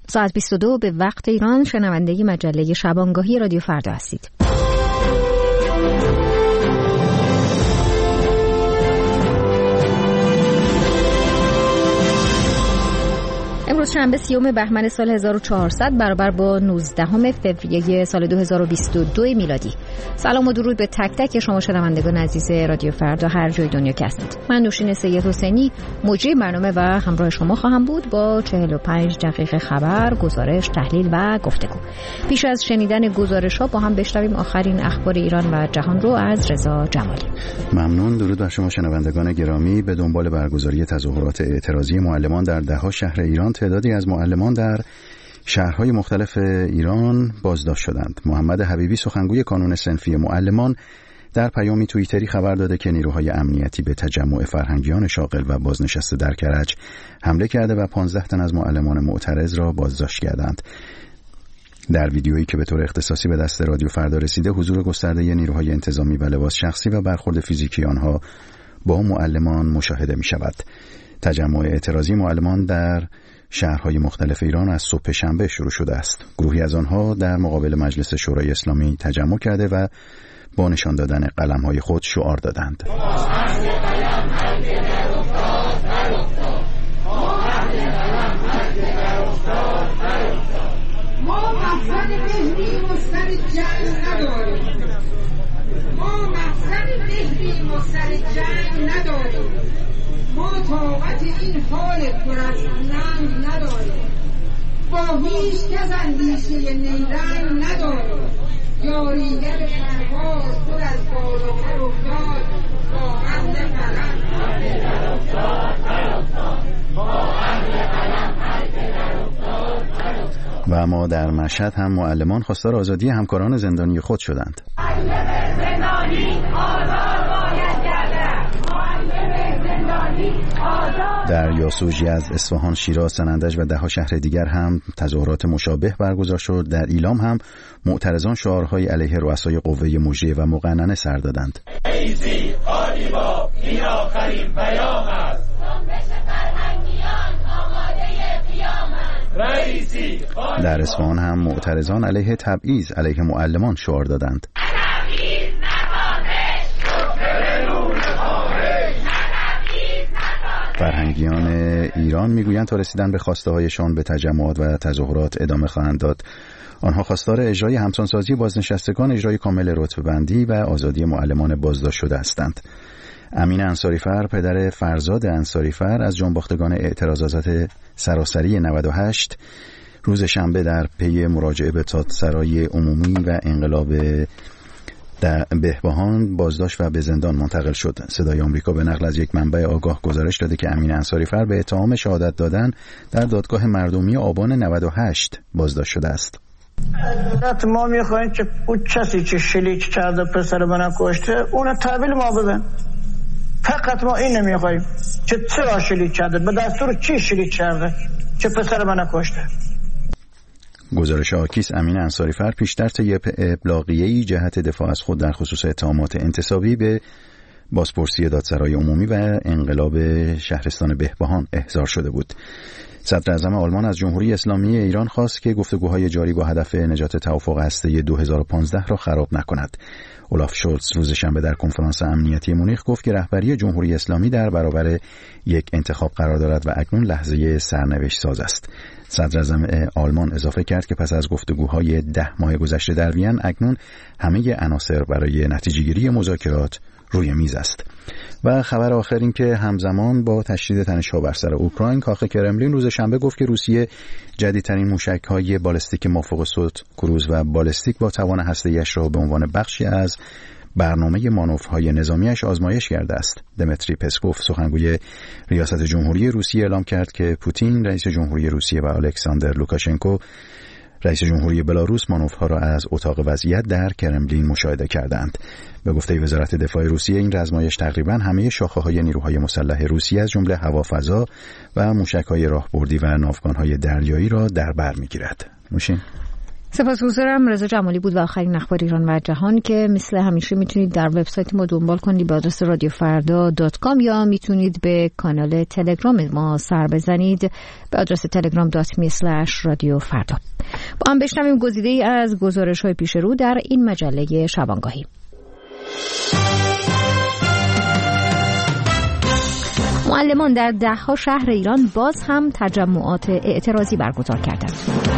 ساعت 22 به وقت ایران شنونده مجله شبانگاهی رادیو فردا هستید. امروز شنبه 30 بهمن سال 1400 برابر با 19 فوریه سال 2022 میلادی. سلام و درود به تک تک شما شنوندگان عزیز رادیو فردا هر جای دنیا که هستید. من نوشین سید حسینی مجری برنامه و همراه شما خواهم بود با 45 دقیقه خبر، گزارش، تحلیل و گفتگو. پیش از شنیدن گزارش‌ها با هم بشنویم آخرین اخبار ایران و جهان رو از رضا جمالی. ممنون. درود بر شما شنوندگان گرامی. به دنبال برگزاری تظاهرات اعتراضی معلمان در ده‌ها شهر ایران، تعدادی از معلمان در شهرهای مختلف ایران بازداشت شدند. محمد حبیبی سخنگوی کانون صنفی معلمان در پیامی توییتری خبر داده که نیروهای امنیتی به تجمع فرهنگیان شاغل و بازنشسته در کرج حمله کرده و 15 تن از معلمان معترض را بازداشت کردند. در ویدیویی که به طور اختصاصی به دست رادیو فردا رسیده، حضور گسترده نیروهای انتظامی و لباس شخصی و برخورد فیزیکی آنها با معلمان مشاهده می شود. تجمع اعتراضی معلمان در شهرهای مختلف ایران از صبح شنبه شروع شده است. گروهی از آنها در مقابل مجلس شورای اسلامی تجمع کرده و با نشان دادن قلم‌های خود شعار دادند. ما مقصد مهری و سر جنگ نداریم. ما مقصد مهری و سر جنگ نداریم. ما طاقت این حال پر از ننگ نداریم. با هیچ کس اندیشه نیرنگ نداریم. یاریگر پرواز خود از بال و پر افتاد، با اهل قلم هر که در افتاد، با اهل قلم هر که در افتاد. و اما در مشهد هم معلمان خواستار آزادی همکاران زندانی خود شدند. معلم زندانی آزاد باید گردد. معلم زندانی آزاد. در یاسوج، یزد، اصفهان، شیراز، سنندج و ده‌ها شهر دیگر هم تظاهرات مشابه برگزار شد. در ایلام هم معترضان شعارهای علیه رؤسای قوه مجریه و مقننه سر دادند. رئیسی خالی با این آخرین پیام است. جنبش فرهنگیان آماده قیام است. در اصفهان هم معترضان علیه تبعیض علیه معلمان شعار دادند. فرهنگیان ایران میگویند تا رسیدن به خواسته هایشان به تجمعات و تظاهرات ادامه خواهند داد. آنها خواستار اجرای همسانسازی بازنشستگان، اجرای کامل رتبه‌بندی و آزادی معلمان بازداشت شده هستند. امین انصاریفر، پدر فرزاد انصاریفر، از جانباختگان اعتراضات سراسری 98 روز شنبه در پی مراجعه به دادسرای عمومی و انقلاب در بهبهان بازداشت و به زندان منتقل شد. صدای آمریکا به نقل از یک منبع آگاه گزارش داده که امین انصاریفر به اتهام شهادت دادن در دادگاه مردمی آبان 98 بازداشت شده است. دولت ما میخواین که اون کسی که شلیک کرده پسر من کشته اون تحویل ما بدن. فقط ما این نمیخوایم که چرا شلیک کرده، به دستور کی شلیک کرده که پسر من کشته. گزارش آکیس امین انصاریفر پیشتر طی ابلاغیه‌ای جهت دفاع از خود در خصوص اتهامات انتصابی به بازپرسی دادسرای عمومی و انقلاب شهرستان بهبهان احضار شده بود. صدر اعظم آلمان از جمهوری اسلامی ایران خواست که گفتگوهای جاری با هدف نجات توافق هسته 2015 را خراب نکند. اولاف شولتز روز شنبه در کنفرانس امنیتی مونیخ گفت که رهبری جمهوری اسلامی در برابر یک انتخاب قرار دارد و اکنون لحظه سرنوشت ساز است. صدر اعظم آلمان اضافه کرد که پس از گفتگوهای 10 ماه گذشته در وین، اکنون همه عناصر برای نتیجه‌گیری مذاکرات روی میز است. و خبر آخر این که همزمان با تشدید تنش‌ها بر سر اوکراین، کاخ کرملین روز شنبه گفت که روسیه جدیدترین موشک‌های بالستیک مافوق صوت کروز و بالستیک با توان هسته‌ایش را به عنوان بخشی از برنامه مانورهای نظامیش آزمایش کرده است. دمیتری پسکوف، سخنگوی ریاست جمهوری روسیه، اعلام کرد که پوتین رئیس جمهوری روسیه و الکساندر لوکاشنکو رئیس جمهوری بلاروس مانورها را از اتاق وضعیت در کرملین مشاهده کردند. به گفته وزارت دفاع روسیه، این آزمایش تقریباً همه شاخه‌های نیروهای مسلح روسیه از جمله هوافضا و موشک‌های راهبردی و ناوگان‌های دریایی را در بر می‌گیرد. موشین سپاسگزارم. رضا جمالی بود و آخرین اخبار ایران و جهان که مثل همیشه میتونید در وبسایت ما دنبال کنید به آدرس radiofarda.com یا میتونید به کانال تلگرام ما سر بزنید به آدرس telegram.me/radiofarda. با هم بشنویم گزیده‌ای از گزارش‌های پیش رو در این مجله شبانگاهی. معلمان در 10 شهر ایران باز هم تجمعات اعتراضی برگزار کردند.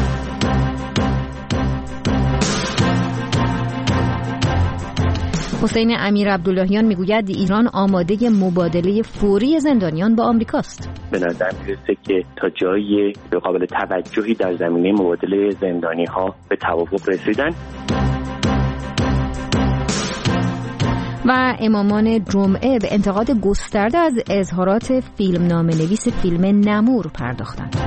حسین امیر عبداللهیان میگوید ایران آماده مبادله فوری زندانیان با آمریکاست. به نظر میرسه که تا جایی به قابل توجهی در زمینه مبادله زندانی ها به توافق رسیدن. و امامان جمعه به انتقاد گسترده از اظهارات فیلمنامه‌نویس فیلم نمور پرداختند.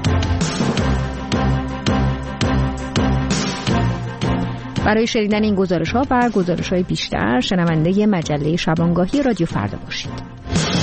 برای شنیدن این گزارش‌ها و گزارش‌های بیشتر شنونده مجله شبانگاهی رادیو فردا باشید.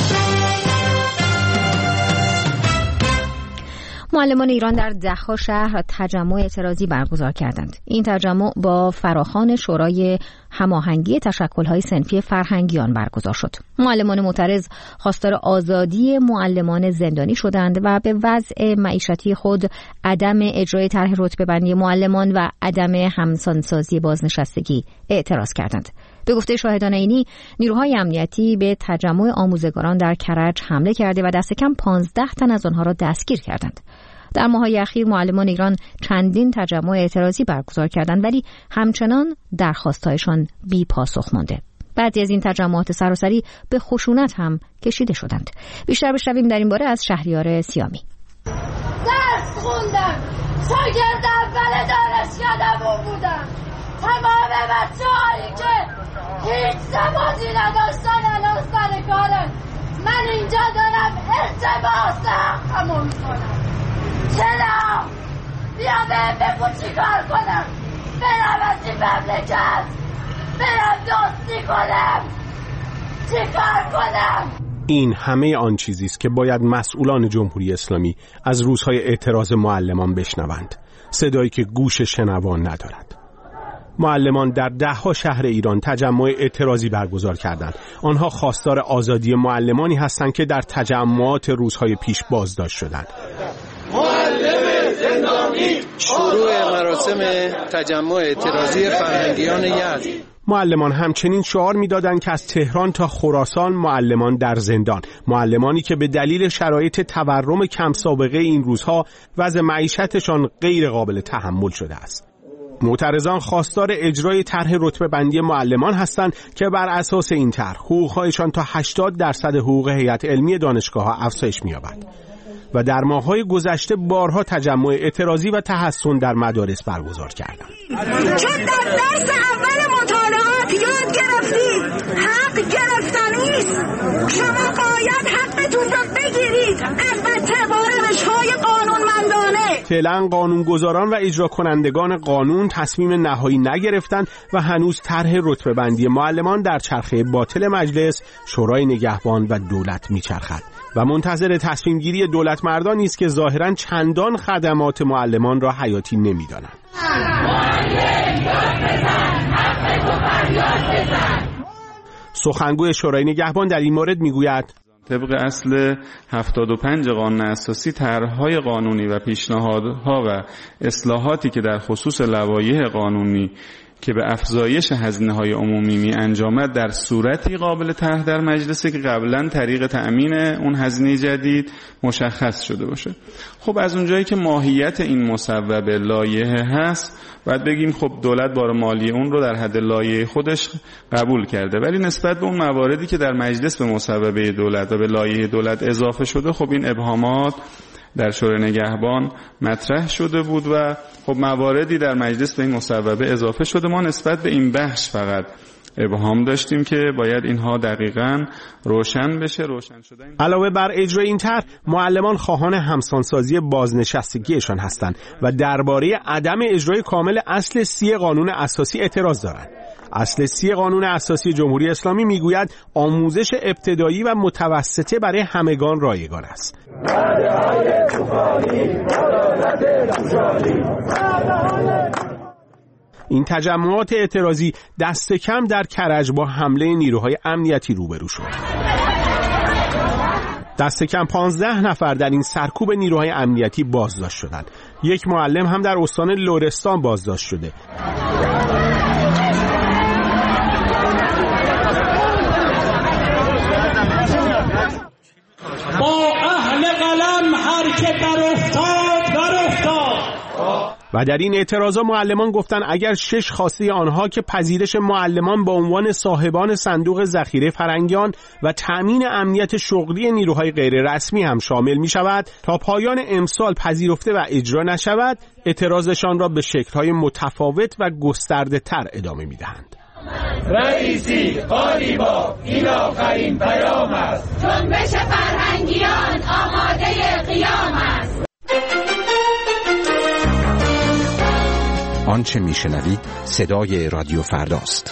معلمان ایران در 10 شهر تجمع اعتراضی برگزار کردند. این تجمع با فراخوان شورای هماهنگی تشکل‌های صنفی فرهنگیان برگزار شد. معلمان معترض خواستار آزادی معلمان زندانی شدند و به وضع معیشتی خود، عدم اجرای طرح رتبه‌بندی معلمان و عدم همسانسازی بازنشستگی اعتراض کردند. به گفته شاهدان عینی، نیروهای امنیتی به تجمع آموزگاران در کرج حمله کرده و دست کم 15 تن از آنها را دستگیر کردند. در ماه‌های اخیر معلمان ایران چندین تجمع اعتراضی برگزار کردند ولی همچنان درخواست‌هایشان بی پاسخ مانده. بعضی از این تجمعات سراسری به خشونت هم کشیده شدند. بیشتر بشنویم در این باره از شهریار سیامی. درس خوندم، شاگرد اول دانشکده‌مون بودم. تمام بچه‌هایی که هیچ سوادی نداشتن الان سر کارن. من اینجا دارم التماس حقمو میکنم. چرا؟ بیا بگو چی کار کنم؟ برم از این مملکت، برم دوستی کنم، چی کار کنم؟ این همه آن چیزی است که باید مسئولان جمهوری اسلامی از روزهای اعتراض معلمان بشنوند، صدایی که گوش شنوان ندارد. معلمان در 10 شهر ایران تجمع اعتراضی برگزار کردند. آنها خواستار آزادی معلمانی هستند که در تجمعات روزهای پیش بازداشت شدند. معلم زندانی. شروع مراسم تجمع اعتراضی فرهنگیان یزد. معلمان همچنین شعار می‌دادند که از تهران تا خراسان معلمان در زندان، معلمانی که به دلیل شرایط تورم کم سابقه این روزها وضع معیشتشان غیر قابل تحمل شده است. معترضان خواستار اجرای طرح رتبه‌بندی معلمان هستند که بر اساس این طرح حقوق‌هایشان تا 80% حقوق هیئت علمی دانشگاه‌ها افزایش می‌یابد و در ماه‌های گذشته بارها تجمع اعتراضی و تحسن در مدارس برگزار کردند. چون در درس اول مطالعات یاد گرفتید حق گرفتن نیست، شما باید حقتون رو بگیرید، البته با روش‌های قانونمندانه. فعلا قانونگذاران و اجرا کنندگان قانون تصمیم نهایی نگرفتند و هنوز طرح رتبه‌بندی معلمان در چرخه باطل مجلس، شورای نگهبان و دولت میچرخد و منتظر تصمیم گیری دولت مردانی است که ظاهراً چندان خدمات معلمان را حیاتی نمی‌دانند. سخنگوی شورای نگهبان در این مورد میگوید طبق اصل 75 قانون اساسی طرح‌های قانونی و پیشنهادها و اصلاحاتی که در خصوص لوایح قانونی که به افزایش هزینه‌های عمومی می انجامد در صورتی قابل طرح در مجلسی که قبلا طریق تأمین اون هزینه جدید مشخص شده باشه. خب از اونجایی که ماهیت این مصوبه لایحه هست باید بگیم خب دولت بار مالی اون رو در حد لایحه خودش قبول کرده، ولی نسبت به اون مواردی که در مجلس به مصوبه دولت و به لایحه دولت اضافه شده خب این ابهامات در شورای نگهبان مطرح شده بود و خب مواردی در مجلس به این مصوبه اضافه شده. ما نسبت به این بخش فقط ابهام داشتیم که باید اینها دقیقاً روشن بشه. روشن شده علاوه بر اجرای این طرح، معلمان خواهان همسانسازی بازنشستگیشان هستند و درباره عدم اجرای کامل اصل 30 قانون اساسی اعتراض دارند. اصل 30 قانون اساسی جمهوری اسلامی میگوید آموزش ابتدایی و متوسطه برای همگان رایگان است. این تجمعات اعتراضی دست کم در کرج با حمله نیروهای امنیتی روبرو شد. دست کم 15 نفر در این سرکوب نیروهای امنیتی بازداشت شدند. یک معلم هم در استان لرستان بازداشت شده. با اهل قلم هر که در افتاد و در این اعتراضا معلمان گفتن اگر 6 خواسته آنها که پذیرش معلمان با عنوان صاحبان صندوق ذخیره فرنگیان و تأمین امنیت شغلی نیروهای غیر رسمی هم شامل می شود تا پایان امسال پذیرفته و اجرا نشود، اعتراضشان را به شکل‌های متفاوت و گسترده تر ادامه می دهند. رئیسی قالیباف این آخرین پیام است. جنبش فرهنگیان آماده قیام است. آنچه میشنوید صدای رادیو فرداست.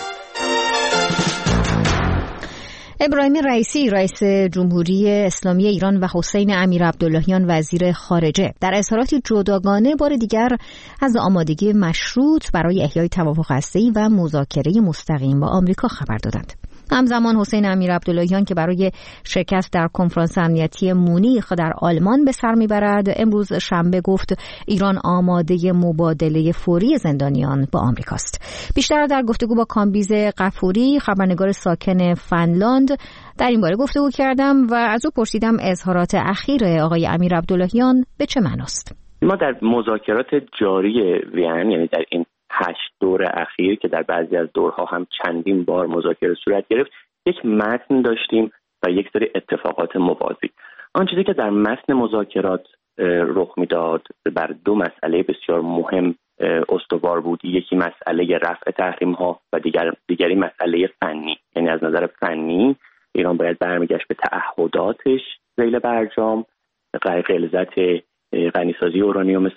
ابراهیم رئیسی رئیس جمهوری اسلامی ایران و حسین امیرعبداللهیان وزیر خارجه در اظهاراتی جداگانه بار دیگر از آمادگی مشروط برای احیای توافق هسته‌ای و مذاکره مستقیم با آمریکا خبر دادند. همزمان حسین امیرعبداللهیان که برای شرکت در کنفرانس امنیتی مونیخ در آلمان به سر میبرد، امروز شنبه گفت ایران آماده مبادله فوری زندانیان با آمریکاست. بیشتر در گفتگو با کامبیز غفوری، خبرنگار ساکن فنلاند، در این باره گفتگو کردم و از او پرسیدم اظهارات اخیر آقای امیرعبداللهیان به چه معناست. ما در مذاکرات جاری وین، یعنی در این 8 دور اخیر که در بعضی از دورها هم چندین بار مذاکره صورت گرفت، یک متن داشتیم و یک سری اتفاقات موازی. آن چیزی که در متن مذاکرات رخ میداد بر 2 مسئله بسیار مهم استوار بود. یکی مسئله رفع تحریم ها و دیگری مسئله فنی. یعنی از نظر فنی ایران باید برمیگشت به تعهداتش ذیل برجام، غلظت غنیسازی اورانیوم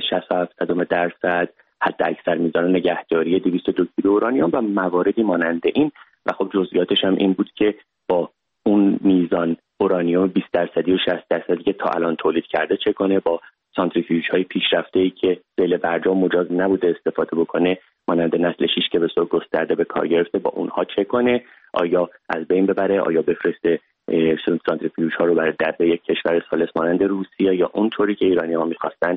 3.67%، حد اکثر میزان نگهداری 202 کیلو اورانیوم و مواردی مانند این. و خب جزئیاتش هم این بود که با اون میزان اورانیوم 20% و 60% که تا الان تولید کرده چه کنه، با سانتریفیوژهای پیشرفته‌ای که ذیل برجام مجاز نبوده استفاده بکنه مانند نسل 6 که به صورت گسترده به کار گرفته، با اونها چه کنه، آیا از بین ببره، آیا بفرسته سانتریفیوژها رو برای در یک کشور ثالث مانند روسیه، یا اونطوری که ایرانی‌ها می‌خواستن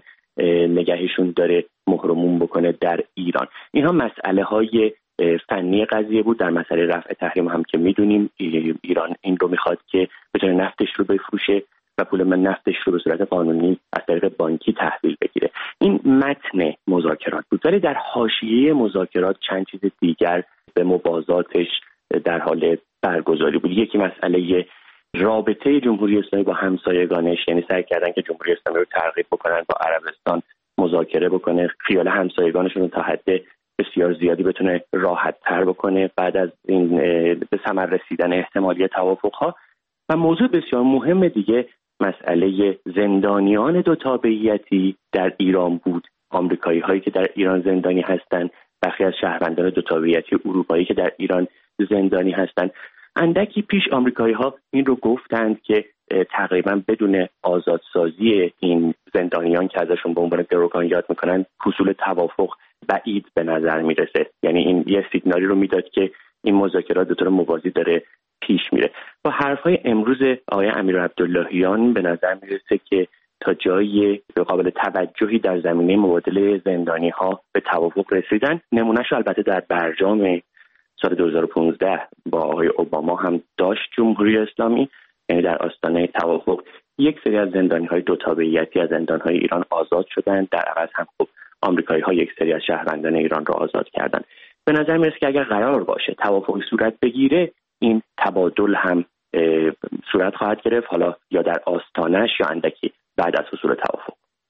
نگهشون داره مهرموم بکنه در ایران. اینها مسئله های فنی قضیه بود. در مسئله رفع تحریم هم که میدونیم ایران این رو میخواد که بتونه نفتش رو بفروشه و پول من نفتش رو به صورت قانونی از طریق بانکی تحویل بگیره. این متن مذاکرات بود، ولی در حاشیه مذاکرات چند چیز دیگر به موازاتش در حال برگزاری بود. یکی مسئله رابطه جمهوری اسلامی با همسایگانش، یعنی سعی کردن که جمهوری اسلامی رو ترغیب بکنن با عربستان مذاکره بکنه، خیال همسایگانشون رو تا حد بسیار زیادی بتونه راحت تر بکنه بعد از این به ثمر رسیدن احتمالی توافق‌ها. و موضوع بسیار مهم دیگه مسئله زندانیان 2 تابعیتی در ایران بود. آمریکایی هایی که در ایران زندانی هستند، برخی از شهروندان 2 تابعیتی اروپایی که در ایران زندانی هستند. اندکی پیش آمریکایی ها این رو گفتند که تقریبا بدون آزادسازی این زندانیان که ازشون به عنوان گروگان یاد میکنن حصول توافق بعید به نظر میرسه. یعنی این یه سیگنالی رو میداد که این مذاکرات به طور موازی داره پیش میره. با حرفای امروز آقای امیرعبداللهیان به نظر میرسه که تا جایی قابل توجهی در زمینه مبادله زندانی ها به توافق رسیدن. نمونهش البته در برجام سال 2015 با آقای اوباما هم داشت جمهوری اسلامی، یعنی در آستانه توافق یک سری از زندانی‌های 2 تابعیتی از زندان‌های ایران آزاد شدند. در عوض هم خب آمریکایی‌ها یک سری از شهروندان ایران را آزاد کردند. به نظر می‌رسه که اگر قرار باشه توافقی صورت بگیره، این تبادل هم صورت خواهد گرفت، حالا یا در آستانش یا اندکی بعد از حصول توافق.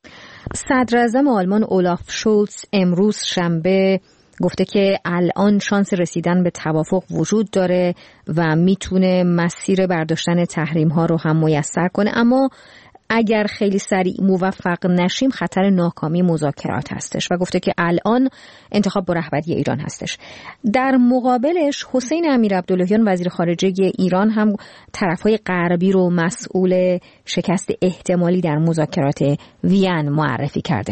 صدر اعظم آلمان اولاف شولز امروز شنبه گفته که الان شانس رسیدن به توافق وجود داره و میتونه مسیر برداشتن تحریم ها رو هم میسر کنه، اما اگر خیلی سریع موفق نشیم خطر ناکامی مذاکرات هستش و گفته که الان انتخاب با رهبری ایران هستش. در مقابلش حسین امیرعبداللهیان وزیر خارجه ایران هم طرفهای غربی رو مسئول شکست احتمالی در مذاکرات وین معرفی کرده.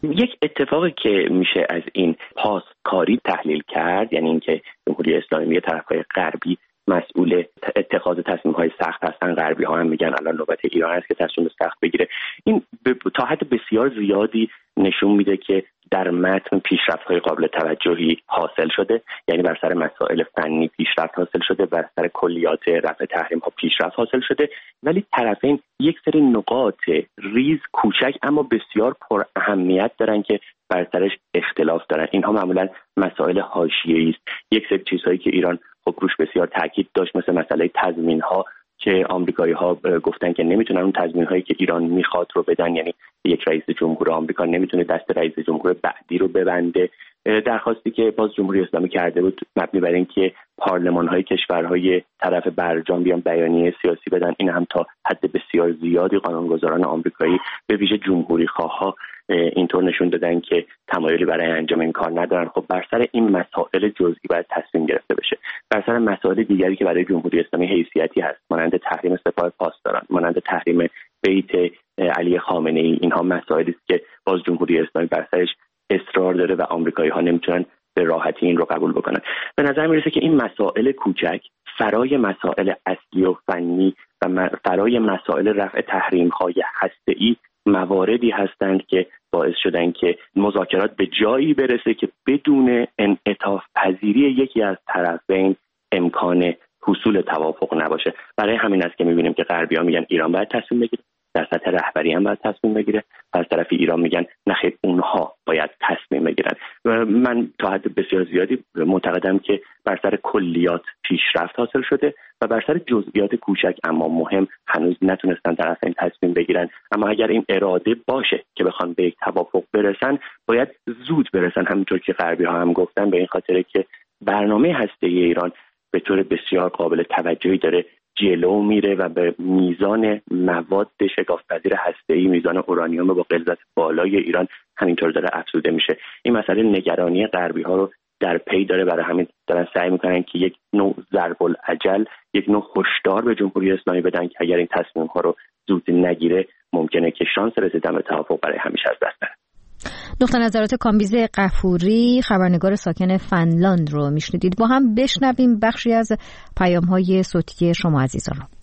یک اتفاقی که میشه از این پاسکاری تحلیل کرد، یعنی اینکه جمهوری اسلامی طرفهای غربی مسئول اتخاذ تصمیم‌های سخت هستن، غربی‌ها هم میگن الان نوبت ایران است که تصمیم سخت بگیره. این تا حد بسیار زیادی نشون میده که در متن پیشرفت‌های قابل توجهی حاصل شده، یعنی بر سر مسائل فنی پیشرفت حاصل شده، بر سر کلیات رفع تحریم‌ها پیشرفت حاصل شده، ولی طرفین یک سری نقاط ریز کوچک اما بسیار پر اهمیت دارن که بر سرش اختلاف دارن. اینها معمولاً مسائل حاشیه‌ای است. یک سری چیزهایی که ایران خب روش بسیار تاکید داشت، مثل مسئله تضمین‌ها که آمریکایی‌ها گفتن که نمیتونن اون تضمین‌هایی که ایران میخواد رو بدن، یعنی یک رئیس جمهور آمریکا نمیتونه دست رئیس جمهور بعدی رو ببنده. درخواستی که باز جمهوری اسلامی کرده بود مبنی بر اینکه پارلمان‌های کشورهای طرف برجام بیان بیانیه سیاسی بدن، این هم تا حد بسیار زیادی قانونگذاران آمریکایی به ویژه جمهوری‌خواها اینطور نشون دادن که تمایلی برای انجام این کار ندارن. خب بر سر این مسائل جزئی باید تصمیم گرفته بشه. بر سر مسائل دیگری که برای جمهوری اسلامی حیثیتی هست، مانند تحریم سپاه پاسداران، مانند تحریم بیت علی خامنه‌ای، اینها مسائلی است که باز جمهوری اسلامی بر سرش اصرار داره و آمریکایی‌ها نمیتونن به راحتی این رو قبول بکنن. به نظر میرسه که این مسائل کوچک فرای مسائل اصلی و فنی و فرای مسائل رفع تحریم‌های هسته‌ای مواردی هستند که باعث شدن که مذاکرات به جایی برسه که بدون انعطاف پذیری یکی از طرفین امکان حصول توافق نباشه. برای همین است که می‌بینیم که غربی‌ها میگن ایران باید تصمیم بگیره، در سطح رهبری هم باید تصمیم بگیره، از طرف ایران میگن نخیر اونها باید تصمیم بگیرن. و من تا حد بسیار زیادی معتقدم که بر سر کلیات پیشرفت حاصل شده و بر سر جزئیات کوچک اما مهم هنوز نتونستن طرفین تصمیم بگیرن. اما اگر این اراده باشه که بخوان به یک توافق برسن، باید زود برسن، همونطور که غربی‌ها هم گفتن، به این خاطر که برنامه هسته‌ای ایران به طور بسیار قابل توجهی داره جلو میره و به میزان مواد شکاف‌پذیر هسته‌ای، میزان اورانیوم با غلظت بالای ایران همینطور داره افزوده میشه. این مسئله نگرانی غربی‌ها رو در پی داره، برای همین دارن سعی میکنن که یک نوع ضرب العجل، یک نوع هشدار به جمهوری اسلامی بدن که اگر این تصمیم‌ها رو زود نگیره ممکنه که شانس رسیدن به توافق برای همیشه از دست بره. نقطه نظرات کامبیز غفوری، خبرنگار ساکن فنلاند رو میشنیدید. با هم بشنویم بخشی از پیام‌های صوتی شما عزیزان رو.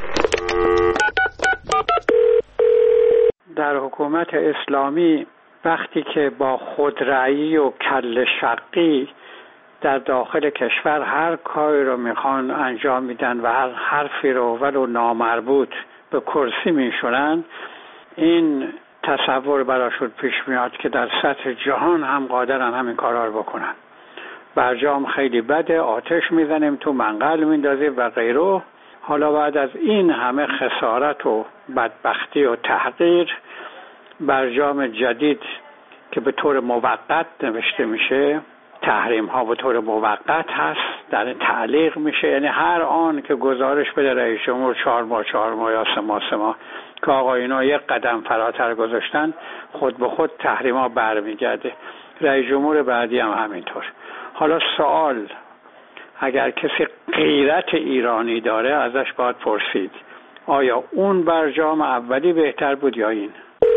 در حکومت اسلامی وقتی که با خودرأیی و کله شقی در داخل کشور هر کاری رو میخوان انجام میدن و هر حرفی رو ولو نامربوط به کرسی میشونن، این تصور براشون پیش میاد که در سطح جهان هم قادرن همین کارا رو بکنن. برجام خیلی بده، آتش میزنیم تو، منقل میندازیم و غیره. حالا بعد از این همه خسارت و بدبختی و تحقیر، برجام جدید که به طور موقت نوشته میشه، تحریم ها به طور موقت هست، در تعلیق میشه، یعنی هر آن که گزارش بده رئیس جمهور 4 ماه یا 3 ماه که آقا اینا یک قدم فراتر گذاشتن، خود به خود تحریم ها برمیگرده. رئیس جمهور بعدی هم همینطور. حالا سوال، اگر کسی غیرت ایرانی داره ازش باید پرسید آیا اون برجام اولی بهتر بود یا این؟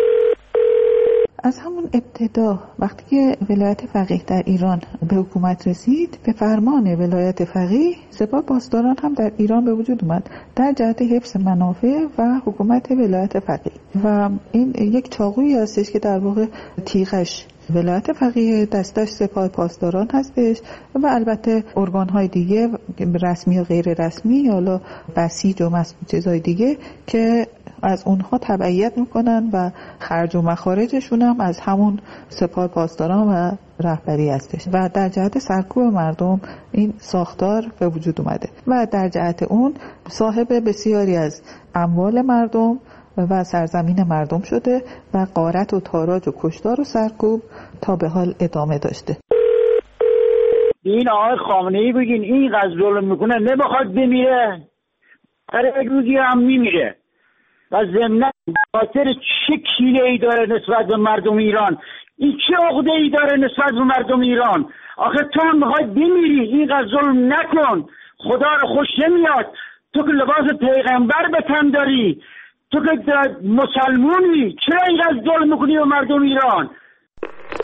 از همون ابتدا وقتی که ولایت فقیه در ایران به حکومت رسید، به فرمان ولایت فقیه سپاه پاسداران هم در ایران به وجود اومد در جهت حفظ منافع و حکومت ولایت فقیه. و این یک چاقویی هستش که در واقع تیغش ولایت فقیه، دستش سپاه پاسداران هستش و البته ارگان‌های دیگه رسمی و غیر رسمی، حالا بسیج و چیزهای دیگه که از اونها تبعیت میکنن و خرج و مخارجشون هم از همون سپاه پاسداران و رهبری هستش و در جهت سرکوب مردم این ساختار به وجود اومده و در جهت اون صاحب بسیاری از اموال مردم و سرزمین مردم شده و غارت و تاراج و کشتار و سرکوب تا به حال ادامه داشته. این آقای خامنه‌ای بگین این قضیه ظلم میکنه، نمیخواد بمیره، هر روزی هم میمیره و ضمن خاطر چه کینه‌ای داره نسبت به مردم ایران، این چه عقده‌ای داره نسبت به مردم ایران. آخه تو هم میخوای بمیری، این قضیه ظلم نکن، خدا رو خوش نمیاد. تو که لباس پیغمبر به تن داری، تو که مسلمونی، چرا این قضیه ظلم میکنی به مردم ایران؟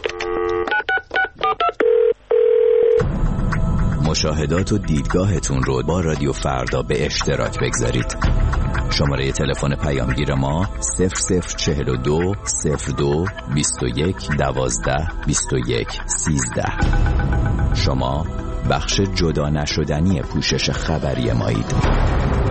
مشاهدات و دیدگاهتون رو با رادیو فردا به اشتراک بگذارید. شماره تلفن پیامگیر ما 0042 02 21 12 21 13. شما بخش جدا نشدنی پوشش خبری مایید.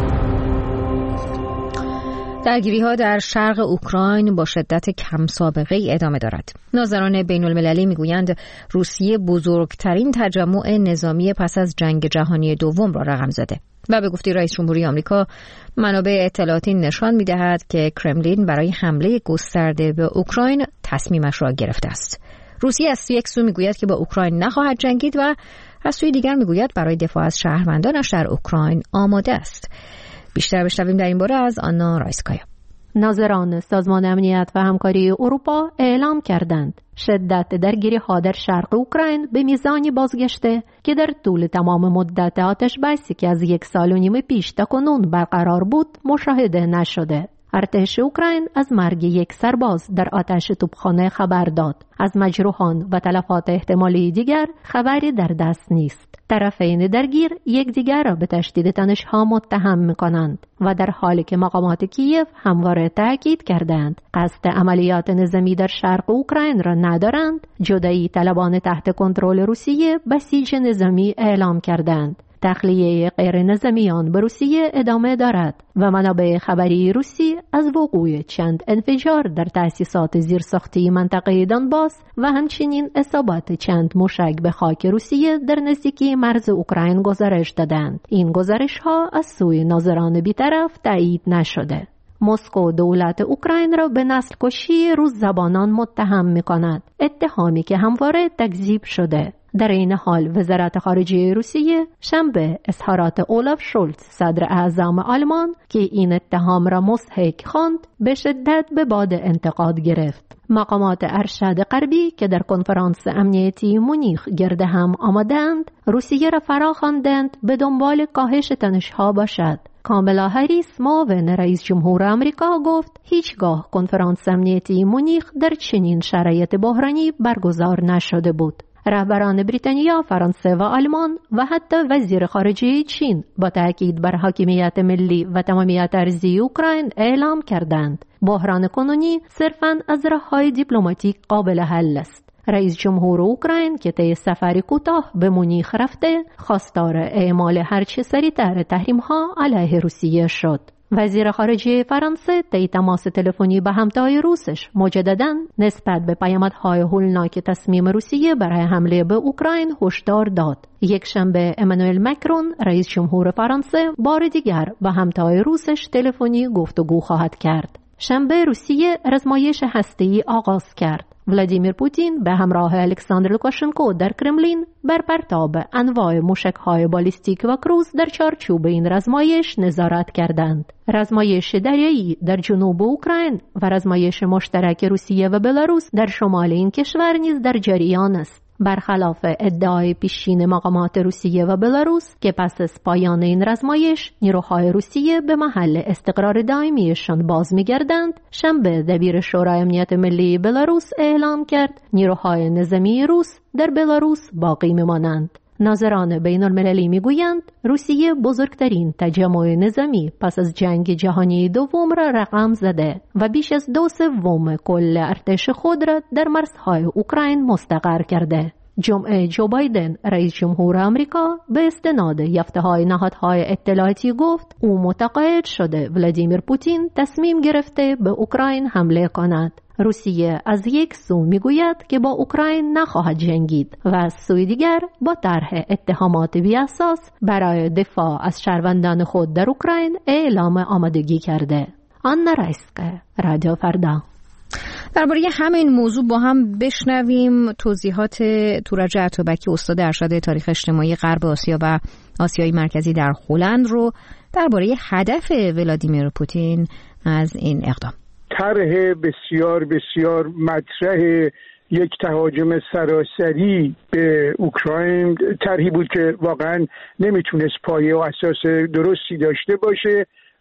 درگیری‌ها در شرق اوکراین با شدت کم سابقه ادامه دارد. ناظران بین المللی میگویند روسیه بزرگترین تجمع نظامی پس از جنگ جهانی دوم را رقم زده و به گفته رئیس جمهوری آمریکا منابع اطلاعاتی نشان می‌دهد که کرملین برای حمله گسترده به اوکراین تصمیمش را گرفته است. روسیه از یک سو میگوید که با اوکراین نخواهد جنگید و از سوی دیگر میگوید برای دفاع از شهروندانش در اوکراین آماده است. بیشتر بشنویم در این باره از آنا رایسکایا. ناظران سازمان امنیت و همکاری اروپا اعلام کردند شدت درگیری‌ها در شرق اوکراین به میزانی بازگشته که در طول تمام مدت آتش بسی که از 1.5 سال پیش تاکنون برقرار بود مشاهده نشده. ارتش اوکراین از مرگ یک سرباز در آتش توپخانه خبر داد. از مجروحان و تلفات احتمالی دیگر خبری در دست نیست. طرفین درگیر یکدیگر را به تشدید تنش‌ها متهم می‌کنند و در حالی که مقامات کیف همواره تاکید کردند قصد عملیات نظامی در شرق اوکراین را ندارند، جدایی طلبان تحت کنترل روسیه بسیج نظامی اعلام کردند. تخلیه غیر نظامیان به روسیه ادامه دارد و منابع خبری روسی از وقوع چند انفجار در تأسیسات زیرساختی منطقه دونباس و همچنین اصابت چند موشک به خاک روسیه در نزدیکی مرز اوکراین گزارش دادند. این گزارش‌ها از سوی ناظران بی‌طرف تایید نشده. مسکو دولت اوکراین را به نسل کشی روس زبانان متهم می‌کند، اتهامی که همواره تکذیب شده. در این حال وزارت خارجه روسیه شنبه اظهارات اولاف شولز صدر اعظم آلمان که این اتهام را مضحک خواند به شدت به باد انتقاد گرفت. مقامات ارشد غربی که در کنفرانس امنیتی مونیخ گرد هم آمدند روسیه را فرا خواندند به دنبال کاهش تنش‌ها باشد. کامالا هریس معاون رئیس جمهور آمریکا گفت هیچگاه کنفرانس امنیتی مونیخ در چنین شرایط بحرانی برگزار نشده بود. رهبران بریتانیا، فرانسه و آلمان و حتی وزیر خارجه چین با تاکید بر حاکمیت ملی و تمامیت ارضی اوکراین اعلام کردند بحران کنونی صرفاً از راه‌های دیپلماتیک قابل حل است. رئیس جمهور اوکراین که طی سفری کوتاه به مونیخ رفته خواستار اعمال هرچه سریعتر تحریم‌ها علیه روسیه شد. وزیر خارجه فرانسه طی تماس تلفنی با همتای روسش مجدداً نسبت به پیامدهای هولناک تصمیم روسیه برای حمله به اوکراین هشدار داد. یک شنبه امانوئل مکرون رئیس جمهور فرانسه بار دیگر با همتای روسش تلفنی گفتگو خواهد کرد. شنبه روسیه رزمایش هسته‌ای آغاز کرد. ولادیمیر پوتین به همراه الکساندر لوکاشنکو در کرملین بر پرتاب انواع موشک‌های بالیستیک و کروز در چارچوب این رزمایش نظارت کردند. رزمایش دریایی در جنوب اوکراین و رزمایش مشترک روسیه و بلاروس در شمال این کشور نیز در جریان است. برخلاف ادعای پیشین مقامات روسیه و بلاروس که پس از پایان این رزمایش نیروهای روسیه به محل استقرار دائمیشان باز می‌گردند، شنبه دبیر شورای امنیت ملی بلاروس اعلام کرد نیروهای نظامی روس در بلاروس باقی می‌مانند. ناظران بین المللی میگویند روسیه بزرگترین تجمع نظامی پس از جنگ جهانی دوم را رقم زده و بیش از 2/3 کل ارتش خود را در مرزهای اوکراین مستقر کرده. جمعه جو بایدن رئیس جمهور آمریکا به استناد یافته‌های نهادهای اطلاعاتی گفت او معتقد شده ولادیمیر پوتین تصمیم گرفته به اوکراین حمله کند. روسیه از یک سو میگوید که با اوکراین نخواهد جنگید و از سوی دیگر با طرح اتهامات بی‌اساس برای دفاع از شهروندان خود در اوکراین اعلام آمادگی کرده. آنا رایسکایا، رادیو فردا. درباره همین موضوع با هم بشنویم توضیحات تورج عطابکی استاد ارشد تاریخ اجتماعی غرب آسیا و آسیای مرکزی در هلند رو درباره هدف ولادیمیر پوتین از این اقدام. طرح بسیار بسیار مطرح یک تهاجم سراسری به اوکراین طرحی بود که واقعا نمیتونست پایه و اساس درستی داشته باشه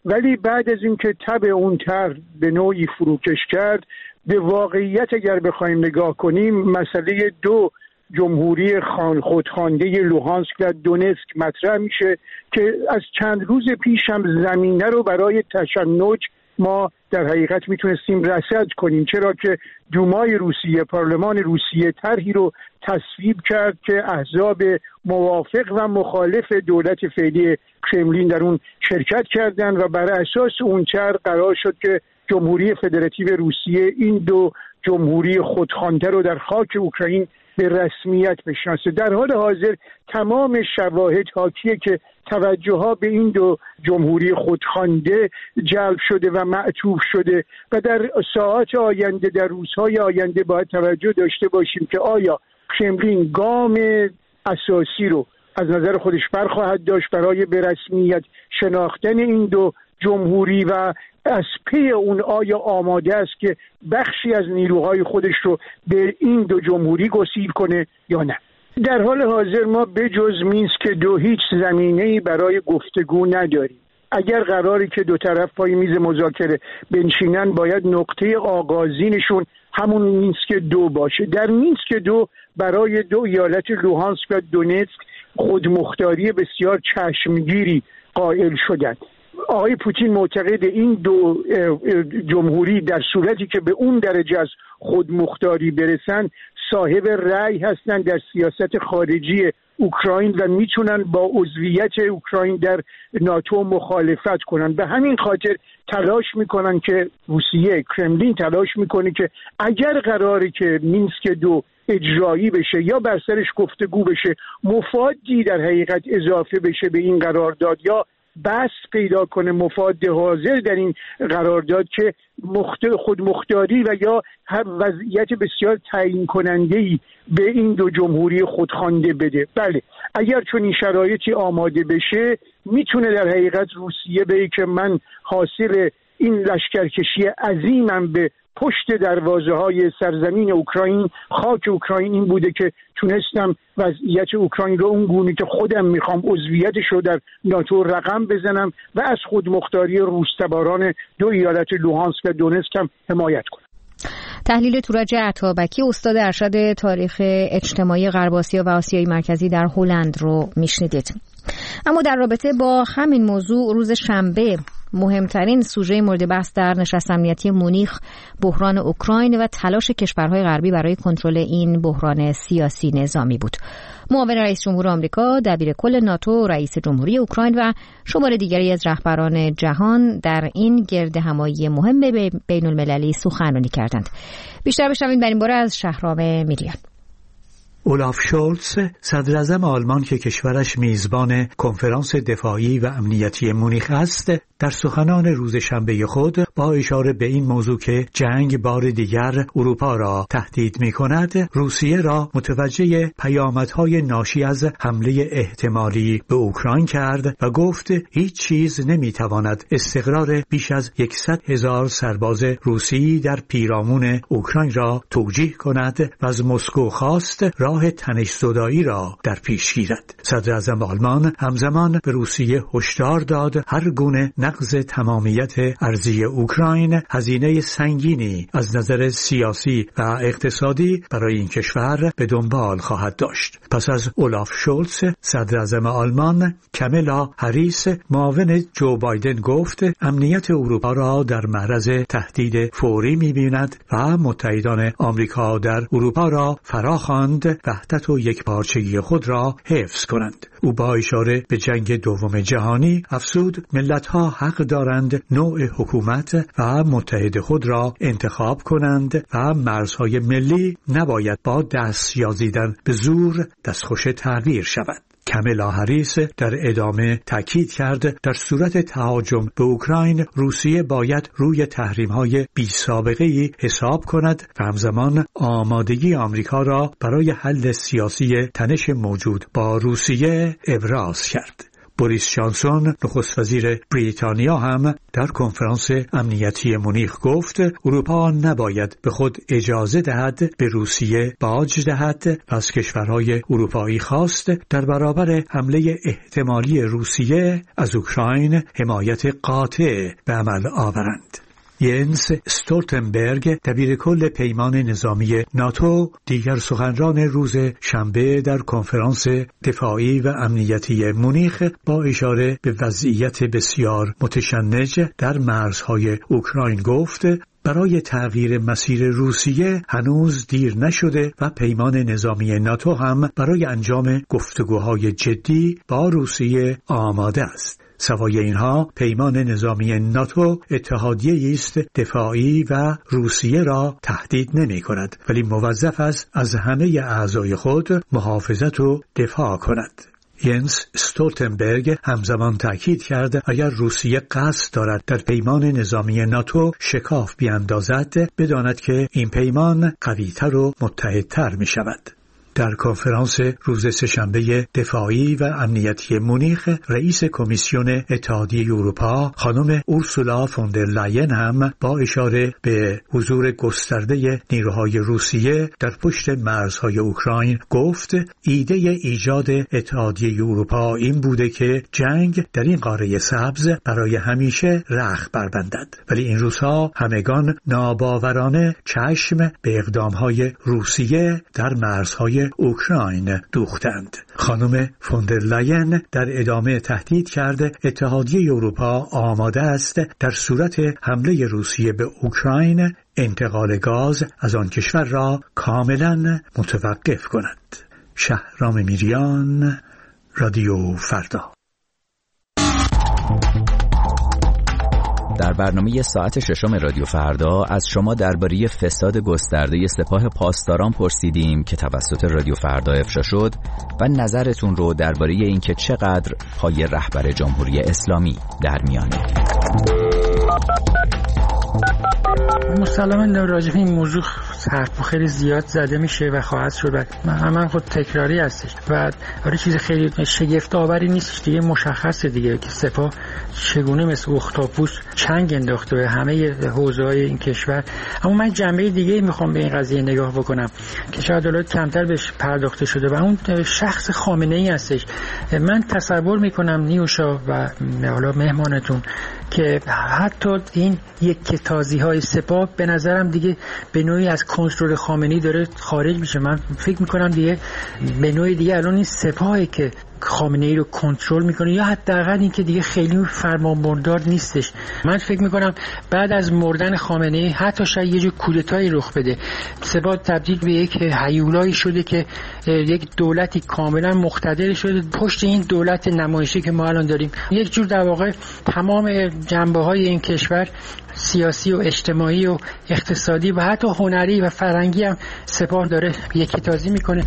ولی بعد از اینکه تبع اون طرح به نوعی فروکش کرد، به واقعیت اگر بخوایم نگاه کنیم مسئله دو جمهوری خودخوانده لوهانسک و دونتسک مطرح میشه که از چند روز پیش هم زمینه رو برای تشنج ما در حقیقت میتونستیم رصد کنیم، چرا که دومای روسیه، پارلمان روسیه طرحی رو تصویب کرد که احزاب موافق و مخالف دولت فعلی کرملین در اون شرکت کردند و بر اساس اون طرح قرار شد که جمهوری فدراتیو روسیه این دو جمهوری خودخوانده رو در خاک اوکراین به رسمیت بشناسه. در حال حاضر تمام شواهد حاکیه که توجه‌ها به این دو جمهوری خودخوانده جلب شده و معطوف شده و در ساعات آینده، در روزهای آینده باید توجه داشته باشیم که آیا کرملین گام اساسی رو از نظر خودش برخواهد داشت برای به رسمیت شناختن این دو جمهوری و از پی اون آیا آماده است که بخشی از نیروهای خودش رو به این دو جمهوری گسیل کنه یا نه. در حال حاضر ما بجز مینسک دو هیچ زمینه‌ای برای گفتگو نداریم. اگر قراری که دو طرف پای میز مذاکره بنشینن باید نقطه آغازینشون همون مینسک دو باشه. در مینسک دو برای دو ایالت لوهانسک و دونتسک خودمختاری بسیار چشمگیری قائل شدند. آقای پوتین معتقد این دو جمهوری در صورتی که به اون درجه از خودمختاری برسن صاحب رأی هستند در سیاست خارجی اوکراین و میتونن با عضویت اوکراین در ناتو مخالفت کنن. به همین خاطر تلاش میکنن که روسیه، کرملین تلاش میکنه که اگر قراری که مینسک دو اجرایی بشه یا بر سرش گفتگو بشه، مفادی در حقیقت اضافه بشه به این قرارداد یا بس پیدا کنه مفاد حاضر در این قرارداد که خودمختاری و یا وضعیت بسیار تعیین کننده‌ای به این دو جمهوری خودخوانده بده. بله، اگر چون این شرایطی آماده بشه میتونه در حقیقت روسیه بگه که من حاصل این لشکرکشی عظیمم به پشت دروازه‌های سرزمین اوکراین، خاک اوکراین این بوده که تونستم وضعیت اوکراین رو اون گونه که خودم میخوام عضویتش رو در ناتو رقم بزنم و از خودمختاری روس‌تباران دو ایالت لوهانسک و دونتسک هم حمایت کنم. تحلیل تورج عطابکی، استاد ارشد تاریخ اجتماعی غرب آسیا و آسیای مرکزی در هلند رو میشنیدید. اما در رابطه با همین موضوع روز شنبه مهمترین سوژه مورد بحث در نشست امنیتی مونیخ بحران اوکراین و تلاش کشورهای غربی برای کنترل این بحران سیاسی نظامی بود. معاون رئیس جمهور آمریکا، دبیر کل ناتو، رئیس جمهوری اوکراین و شمار دیگری از رهبران جهان در این گرد همایی مهم بین المللی سخنرانی کردند. بیشتر بشنوید بر این باره از شهرام میریان. اولاف شولتز، صدراعظم آلمان که کشورش میزبان کنفرانس دفاعی و امنیتی مونیخ است، در سخنان روز شنبه خود با اشاره به این موضوع که جنگ بار دیگر اروپا را تهدید می‌کند، روسیه را متوجه پیامدهای ناشی از حمله احتمالی به اوکراین کرد و گفت هیچ چیز نمی‌تواند استقرار بیش از 100,000 سرباز روسی در پیرامون اوکراین را توجیه کند و از مسکو خواست راه تنش‌زدایی را در پیش گیرد. صدراعظم آلمان همزمان به روسیه هشدار داد هر گونه نقض تمامیت ارضی اوکراین هزینه سنگینی از نظر سیاسی و اقتصادی برای این کشور به دنبال خواهد داشت. پس از اولاف شولتز، صدراعظم آلمان، کاملا هریس، معاون جو بایدن گفت امنیت اروپا را در معرض تهدید فوری می‌بیند و متحدان آمریکا در اروپا را فراخواند وحدت و یکپارچگی خود را حفظ کنند. او با اشاره به جنگ دوم جهانی افزود ملت‌ها حق دارند نوع حکومت و متحد خود را انتخاب کنند و مرزهای ملی نباید با دست یازیدن به زور دستخوش تغییر شود. کاملا هریس در ادامه تاکید کرد در صورت تهاجم به اوکراین روسیه باید روی تحریم‌های بی‌سابقه‌ای حساب کند و همزمان آمادگی آمریکا را برای حل سیاسی تنش موجود با روسیه ابراز کرد. بوریس جانسون نخست وزیر بریتانیا هم در کنفرانس امنیتی مونیخ گفت اروپا نباید به خود اجازه دهد به روسیه باج دهد و از کشورهای اروپایی خواست در برابر حمله احتمالی روسیه از اوکراین حمایت قاطع به عمل آورند. ینس استولتنبرگ دبیر کل پیمان نظامی ناتو دیگر سخنران روز شنبه در کنفرانس دفاعی و امنیتی مونیخ با اشاره به وضعیت بسیار متشنج در مرزهای اوکراین گفت برای تغییر مسیر روسیه هنوز دیر نشده و پیمان نظامی ناتو هم برای انجام گفتگوهای جدی با روسیه آماده است. سوای اینها پیمان نظامی ناتو اتحادیه‌ای است دفاعی و روسیه را تهدید نمی کند ولی موظف است از همه اعضای خود محافظت و دفاع کند. ینس استولتنبرگ همزمان تأکید کرد اگر روسیه قصد دارد در پیمان نظامی ناتو شکاف بیاندازد بداند که این پیمان قوی‌تر و متحدتر می شود. در کنفرانس روز سه‌شنبه دفاعی و امنیتی مونیخ رئیس کمیسیون اتحادیه اروپا خانم اورسولا فوندر لاین هم با اشاره به حضور گسترده نیروهای روسیه در پشت مرزهای اوکراین گفت ایده ایجاد اتحادیه اروپا این بوده که جنگ در این قاره سبز برای همیشه رخ بربندد ولی این روزها همگان ناباورانه چشم به اقدامهای روسیه در مرزهای اوکراین دوختند. خانم فوندر لاین در ادامه تهدید کرده اتحادیه اروپا آماده است در صورت حمله روسیه به اوکراین انتقال گاز از آن کشور را کاملا متوقف کند. شهرام میریان، رادیو فردا. در برنامه ساعت ششم رادیو فردا از شما درباره فساد گسترده سپاه پاسداران پرسیدیم که توسط رادیو فردا افشا شد و نظرتون رو درباره اینکه چقدر پای رهبر جمهوری اسلامی در میانه. مسلماً راجع به این موضوع حرف خیلی زیاد زده میشه و خواهد شد و من خود تکراری هستش و آره چیز خیلی شگفت آوری نیستش دیگه. مشخصه دیگه که سپاه چگونه مثل اختاپوس چنگ انداخته به همه حوزه‌های این کشور. اما من جنبه دیگه میخوام به این قضیه نگاه بکنم که شاید حالا کمتر بهش پرداخته شده و اون شخص خامنه‌ای هستش. من تصور میکنم نیوشا و حالا مهمانتون که حتی این یک تازی‌های سپاه به نظرم دیگه به نوعی از کنترل خامنه‌ای داره خارج میشه. من فکر میکنم دیگه به نوعی دیگه الان این سپاهی که خامنه‌ای رو کنترل میکنه یا حداقل این که دیگه خیلی فرمانبردار نیستش. من فکر میکنم بعد از مردن خامنه‌ای حتی شاید یه جور کودتایی رخ بده. سپاه تبدیل به یک هیولایی شده که یک دولتی کاملا مقتدر شده پشت این دولت نمایشی که ما الان داریم. یک جور در واقع تمام جنبه‌های این کشور سیاسی و اجتماعی و اقتصادی و حتی هنری و فرهنگی هم سپاه داره یکی‌تازی میکنه.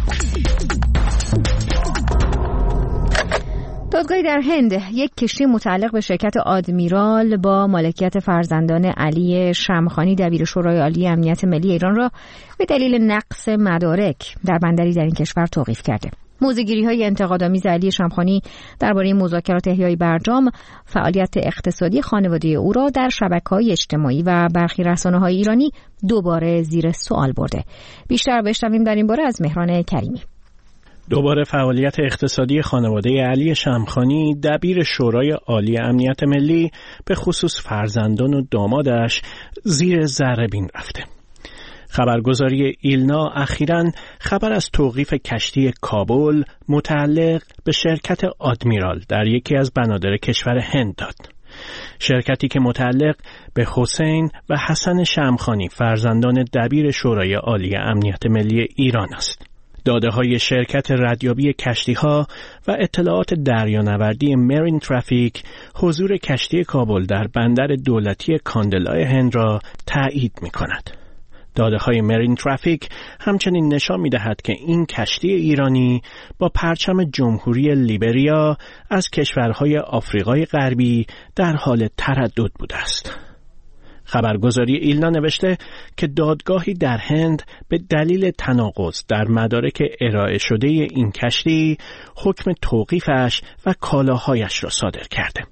دادگاهی در هند یک کشتی متعلق به شرکت آدمیرال با مالکیت فرزندان علی شمخانی دبیر شورای عالی امنیت ملی ایران را به دلیل نقص مدارک در بندری در این کشور توقیف کرده. موضع‌گیری‌های انتقادآمیز علی شمخانی درباره مذاکرات احیای برجام، فعالیت اقتصادی خانواده او را در شبکه‌های اجتماعی و برخی رسانه‌های ایرانی دوباره زیر سوال برده. بیشتر بشنویم در این باره از مهران کریمی. دوباره فعالیت اقتصادی خانواده علی شمخانی دبیر شورای عالی امنیت ملی به خصوص فرزندان و دامادش زیر ذره‌بین رفته. خبرگزاری ایلنا اخیراً خبر از توقیف کشتی کابل متعلق به شرکت آدمیرال در یکی از بنادر کشور هند داد. شرکتی که متعلق به حسین و حسن شمخانی فرزندان دبیر شورای عالی امنیت ملی ایران است. داده‌های شرکت ردیابی کشتی‌ها و اطلاعات دریانوردی مرین ترافیک حضور کشتی کابل در بندر دولتی کاندلای هند را تایید می‌کند. داده‌های مرین ترافیک همچنین نشان می‌دهد که این کشتی ایرانی با پرچم جمهوری لیبریا از کشورهای آفریقای غربی در حال تردد بوده است. خبرگزاری ایلنا نوشته که دادگاهی در هند به دلیل تناقض در مدارک ارائه شده این کشتی حکم توقیفش و کالاهایش را صادر کرده.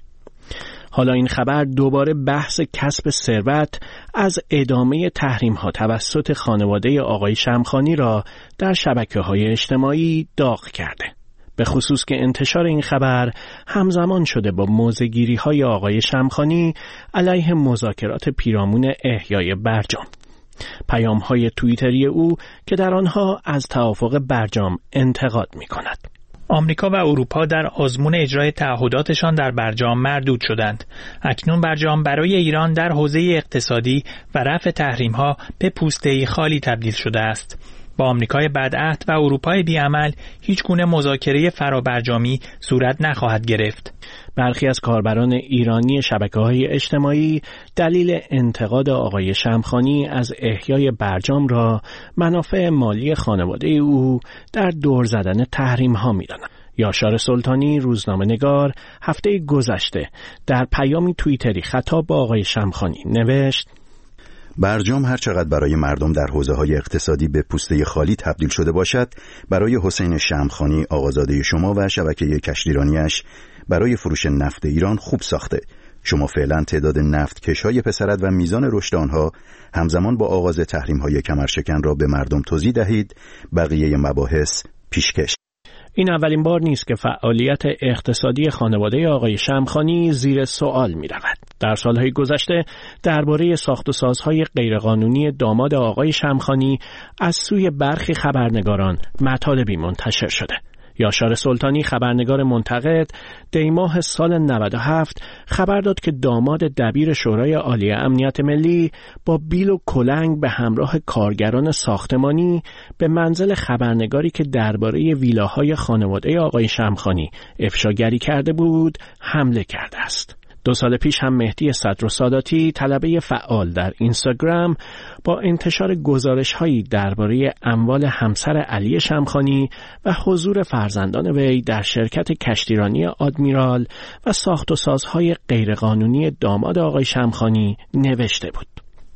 حالا این خبر دوباره بحث کسب ثروت از ادامه تحریم‌ها توسط خانواده آقای شمخانی را در شبکه‌های اجتماعی داغ کرده. به خصوص که انتشار این خبر همزمان شده با موضع‌گیری‌های آقای شمخانی علیه مذاکرات پیرامون احیای برجام. پیام‌های توییتری او که در آنها از توافق برجام انتقاد می‌کند. آمریکا و اروپا در آزمون اجرای تعهداتشان در برجام مردود شدند. اکنون برجام برای ایران در حوزه اقتصادی و رفع تحریم‌ها به پوسته‌ای خالی تبدیل شده است. با آمریکای بدعهد و اروپای بی‌عمل هیچ گونه مذاکره فرابرجامی صورت نخواهد گرفت. برخی از کاربران ایرانی شبکه‌های اجتماعی دلیل انتقاد آقای شمخانی از احیای برجام را منافع مالی خانواده او در دور زدن تحریم‌ها می‌دانند. یاشار سلطانی روزنامه‌نگار هفته گذشته در پیامی توییتری خطاب به آقای شمخانی نوشت: برجام هر چقدر برای مردم در حوزه‌های اقتصادی به پوسته خالی تبدیل شده باشد، برای حسین شمخانی آقازاده شما و شبکه کشتیرانیش برای فروش نفت ایران خوب ساخته. شما فعلا تعداد نفت کش‌های پسرد و میزان رشد آنها همزمان با آغاز تحریم‌های کمرشکن را به مردم توضیح دهید، بقیه مباحث پیشکش. این اولین بار نیست که فعالیت اقتصادی خانواده آقای شمخانی زیر سوال می رود. در سالهای گذشته درباره ساخت و سازهای غیرقانونی داماد آقای شمخانی از سوی برخی خبرنگاران مطالبی منتشر شده. یاشار سلطانی خبرنگار منتقد دیماه سال 97 خبر داد که داماد دبیر شورای عالی امنیت ملی با بیل و کلنگ به همراه کارگران ساختمانی به منزل خبرنگاری که درباره ویلاهای خانواده آقای شمخانی افشاگری کرده بود حمله کرده است. 2 سال پیش هم مهدی صدرالساداتی طلبه فعال در اینستاگرام با انتشار گزارش‌هایی درباره اموال همسر علی شمخانی و حضور فرزندان وی در شرکت کشتیرانی آدمیرال و ساخت و سازهای غیرقانونی داماد آقای شمخانی نوشته بود.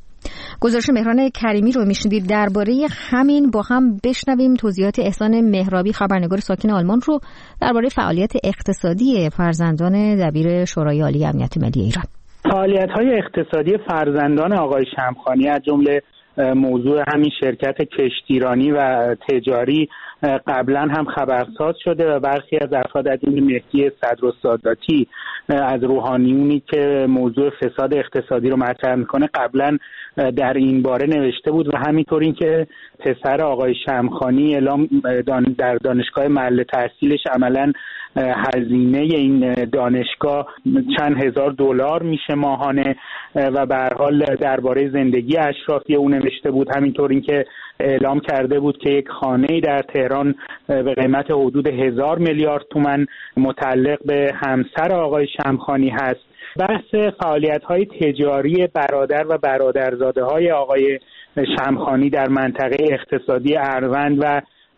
گزارش مهران کریمی رو میشنیدید. درباره همین با هم بشنویم توضیحات احسان مهرابی خبرنگار ساکن آلمان رو درباره فعالیت اقتصادی فرزندان دبیر شورای عالی امنیت ملی ایران. فعالیت‌های اقتصادی فرزندان آقای شمخانی از جمله موضوع همین شرکت کشتیرانی و تجاری قبلا هم خبرساز شده و برخی از افراد از این مهدی صدرالساداتی از روحانیونی که موضوع فساد اقتصادی رو مطرح میکنه قبلا در این باره نوشته بود و همینطور این که پسر آقای شمخانی اعلام در دانشگاه محل تحصیلش عملا هزینه این دانشگاه چند هزار دلار میشه ماهانه و به هر حال درباره زندگی اشرافی اون نوشته بود. همینطور این که اعلام کرده بود که یک خانه‌ای در تهران به قیمت حدود 1000 میلیارد تومان متعلق به همسر آقای شمخانی هست. بحث فعالیت‌های تجاری برادر و برادرزاده‌های آقای شمخانی در منطقه اقتصادی اروند و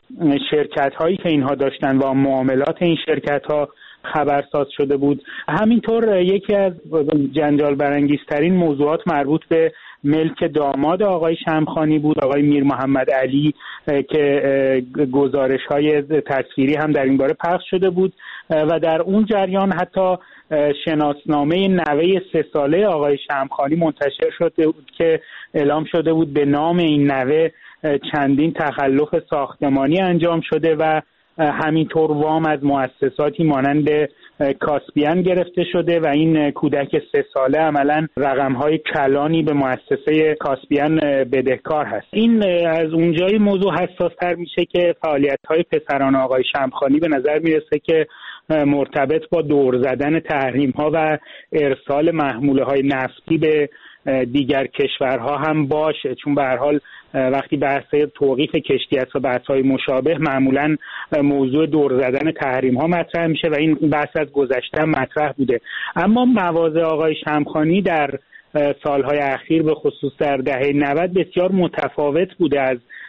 شرکت‌هایی که اینها داشتن و معاملات این شرکت‌ها خبرساز شده بود. همینطور یکی از جنجال برانگیزترین موضوعات مربوط به ملک داماد آقای شمخانی بود، آقای میر محمد علی، که گزارش‌های تصویری هم در این باره پخش شده بود و در اون جریان حتی شناسنامه نوه 3 ساله آقای شمخانی منتشر شده بود که اعلام شده بود به نام این نوه چندین تخلف ساختمانی انجام شده و همینطور وام از مؤسساتی مانند کاسپیان گرفته شده و این کودک 3 ساله عملاً رقم‌های کلانی به مؤسسه کاسپیان بدهکار هست. این از اونجای موضوع حساس‌تر میشه که فعالیت‌های پسران آقای شمخانی به نظر میرسه که مرتبط با دور زدن تحریم‌ها و ارسال محموله‌های نفتی به دیگر کشورها هم باشه، چون به هر حال وقتی بحث توقیف کشتی است و بحث‌های مشابه معمولاً موضوع دور زدن تحریم‌ها مطرح میشه و این بحث از گذشته مطرح بوده. اما مواضع آقای شمخانی در سالهای اخیر به خصوص در دهه 90 بسیار متفاوت بوده از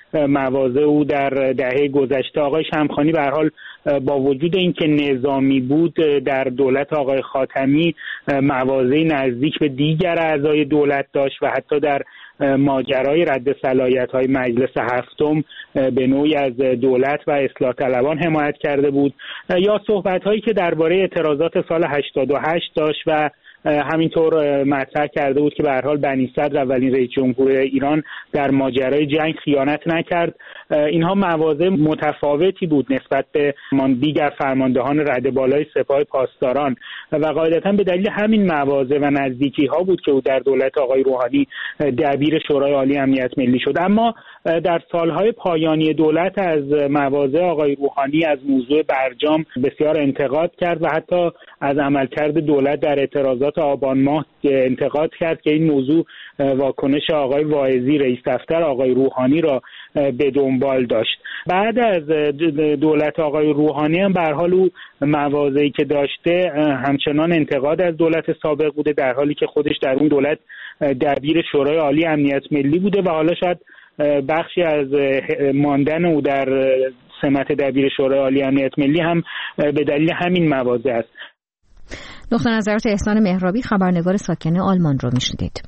مواضع او در دهه گذشته. آقای شمخانی به هر حال با وجود اینکه نظامی بود در دولت آقای خاتمی مواضعی نزدیک به دیگر اعضای دولت داشت و حتی در ماجرای رد صلاحیت‌های مجلس هفتم به نوعی از دولت و اصلاح طلبان حمایت کرده بود، یا صحبت‌هایی که درباره اعتراضات سال 88 داشت و همینطور مطرح کرده بود که به هر حال بنی صدر اولین رئیس جمهور ایران در ماجرای جنگ خیانت نکرد. اینها مواضع متفاوتی بود نسبت به دیگر فرماندهان رده بالای سپاه پاسداران و قاعدتاً به دلیل همین مواضع و نزدیکی‌ها بود که او در دولت آقای روحانی دبیر شورای عالی امنیت ملی شد. اما در سالهای پایانی دولت از مواضع آقای روحانی از موضوع برجام بسیار انتقاد کرد و حتی از عملکرد دولت در اعتراضات آبان ماه انتقاد کرد که این موضوع واکنش آقای واعظی رئیس دفتر آقای روحانی را به دنبال داشت. بعد از دولت آقای روحانی هم به هر حال او مواضعی که داشته همچنان انتقاد از دولت سابق بوده، در حالی که خودش در اون دولت دبیر شورای عالی امنیت ملی بوده و حالا شاید بخشی از ماندن او در سمت دبیر شورای عالی امنیت ملی هم به دلیل همین مواضع است. نقطه نظرات احسان مهرابی، خبرنگار ساکن آلمان رو میشنیدید.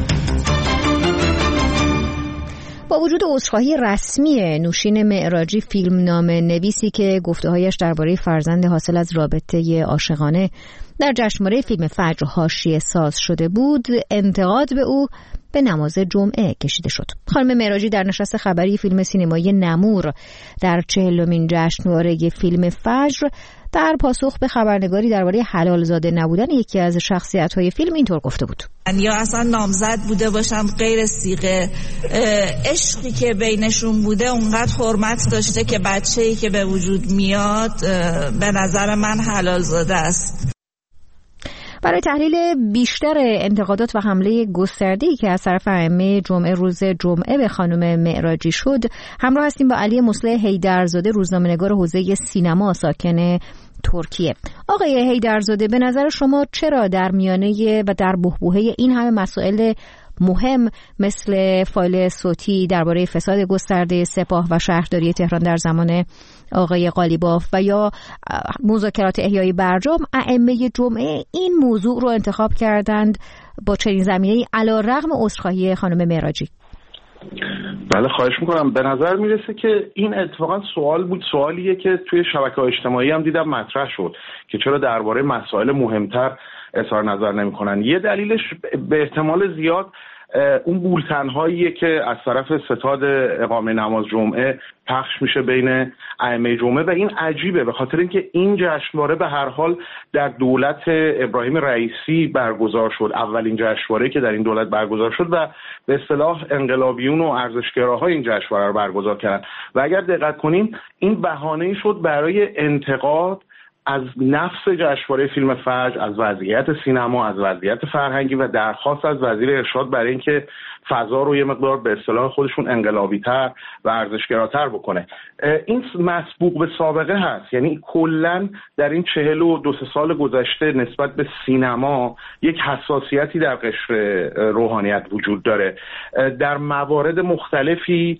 با وجود عذرخواهی رسمی نوشین معراجی، فیلمنامه نویسی که گفته‌هایش درباره فرزند حاصل از رابطه عاشقانه در جشنواره فیلم فجر حاشیه ساز شده بود، انتقاد به او به نماز جمعه کشیده شد. خانم معراجی در نشست خبری فیلم سینمایی نمور در 40مین جشنواره فیلم فجر در پاسخ به خبرنگاری درباره حلال زاده نبودن یکی از شخصیت‌های فیلم اینطور گفته بود: یا اصلا نامزد بوده باشم غیر صیغه، عشقی که بینشون بوده اونقدر حرمت داشته که بچه‌ای که به وجود میاد به نظر من حلال زاده است. برای تحلیل بیشتر انتقادات و حمله گسترده‌ای که از طرف ائمه جمعه روز جمعه به خانم معراجی شد، همراه هستیم با علی مصلح حیدرزاده، روزنامه‌نگار حوزه سینما ساکن ترکیه. آقای حیدرزاده، به نظر شما چرا در میانه و در بحبوحه این همه مسائل مهم مثل فایل صوتی درباره فساد گسترده سپاه و شهرداری تهران در زمان آقای قالیباف و یا مذاکرات احیای برجام، ائمه جمعه این موضوع رو انتخاب کردند با چنین زمینه‌ای علی‌رغم عذرخواهی خانم معراجی؟ بله، خواهش میکنم. به نظر میرسه که این اتفاقا سوال بود، سوالیه که توی شبکه‌های اجتماعی هم دیدم مطرح شد که چرا درباره مسائل مهمتر اظهار نظر نمی‌کنن. یه دلیلش به احتمال زیاد اون بولتن‌هاییه که از طرف ستاد اقامه نماز جمعه پخش میشه بین ائمه جمعه و این عجیبه، به خاطر اینکه این جشنواره به هر حال در دولت ابراهیم رئیسی برگزار شد، اولین جشنواره که در این دولت برگزار شد و به اصطلاح انقلابیون و ارزشگراهای این جشنواره رو برگزار کردن و اگر دقت کنین این بهانه‌ای شد برای انتقاد از نفس جشنواره فیلم فجر، از وضعیت سینما، از وضعیت فرهنگی و درخواست از وزیر ارشاد برای اینکه فضا رو یه مقدار به اصطلاح خودشون انقلابی‌تر و ارزشگراتر بکنه. این مسبوق به سابقه هست، یعنی کلاً در این 42 سال گذشته نسبت به سینما یک حساسیتی در قشر روحانیت وجود داره. در موارد مختلفی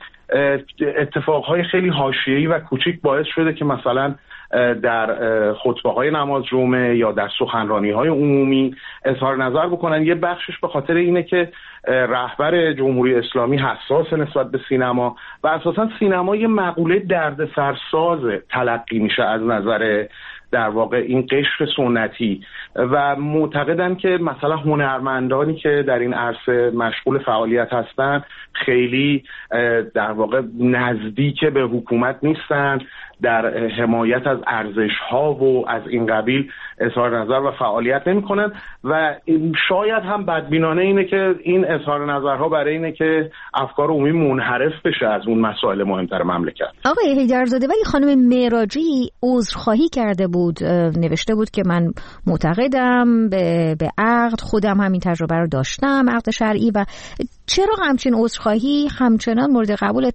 اتفاقهای خیلی حاشیه‌ای و کوچیک باعث شده که مثلا در خطبه‌های نماز جمعه یا در سخنرانی‌های عمومی اظهار نظر بکنن. یه بخشش به خاطر اینه که رهبر جمهوری اسلامی حساس نسبت به سینما و اساساً سینما یه مقوله دردسرساز تلقی میشه از نظر در واقع این قشر سنتی و معتقدن که مثلا هنرمندانی که در این عرصه مشغول فعالیت هستن خیلی در واقع نزدیک به حکومت نیستن، در حمایت از ارزش‌ها و از این قبیل اظهار نظر و فعالیت نمی‌کنن و شاید هم بدبینانه اینه که این اظهار نظرها برای اینه که افکار عمومی منحرف بشه از اون مسائل مهمتر مملکت. آقای حیدرزاده، ولی خانم معراجی عذرخواهی کرده بود، نوشته بود که من معتقدم به عقد، خودم همین تجربه رو داشتم، عقد شرعی، و چرا همچین عذرخواهی همچنان مورد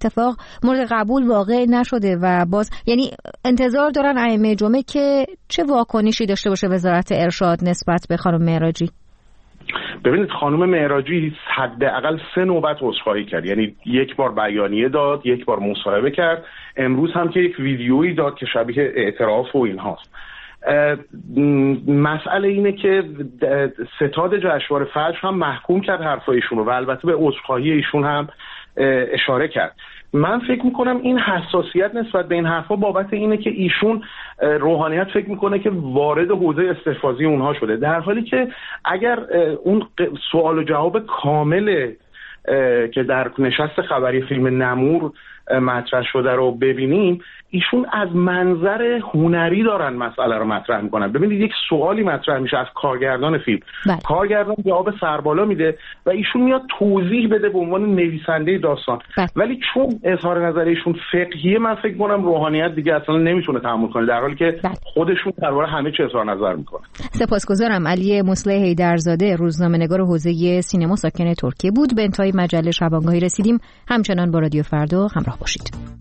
قبول واقع نشده و باز یعنی انتظار دارن ائمه جمعه که چه واکنشی داشته باشه وزارت ارشاد نسبت به خانم معراجی؟ ببینید خانم معراجی حداقل 3 نوبت عذرخواهی کرد، یعنی یک بار بیانیه داد، یک بار مصاحبه کرد، امروز هم که یک ویدیویی داد که شبیه اعتراف و اینهاست. مسئله اینه که ستاد جشنواره فجر هم محکوم کرد حرفایشون رو و البته به عذرخواهی ایشون هم اشاره کرد. من فکر میکنم این حساسیت نسبت به این حرفا بابت اینه که ایشون روحانیت فکر میکنه که وارد حوزه استحفاظی اونها شده، در حالی که اگر اون سوال و جواب کامل که در نشست خبری فیلم نمور مطرح شده رو ببینیم، ایشون از منظر هنری دارن مسئله رو مطرح میکنن. ببینید یک سوالی مطرح میشه از کارگردان فیلم، کارگردان جواب سربالا میده و ایشون میاد توضیح بده به عنوان نویسنده داستان، ولی چون اظهار نظر ایشون فقهیه، من فکر کنم روحانیت دیگه اصلا نمیتونه تحمل کنه، در حالی که خودشون درباره همه چی اظهار نظر میکنن. سپاسگزارم. علی مصلح حیدرزاده، روزنامه‌نگار حوزه سینما ساکن ترکیه بود. به انتهای مجله شبانگاهی رسیدیم. همچنان با رادیو فردا همراه باشید.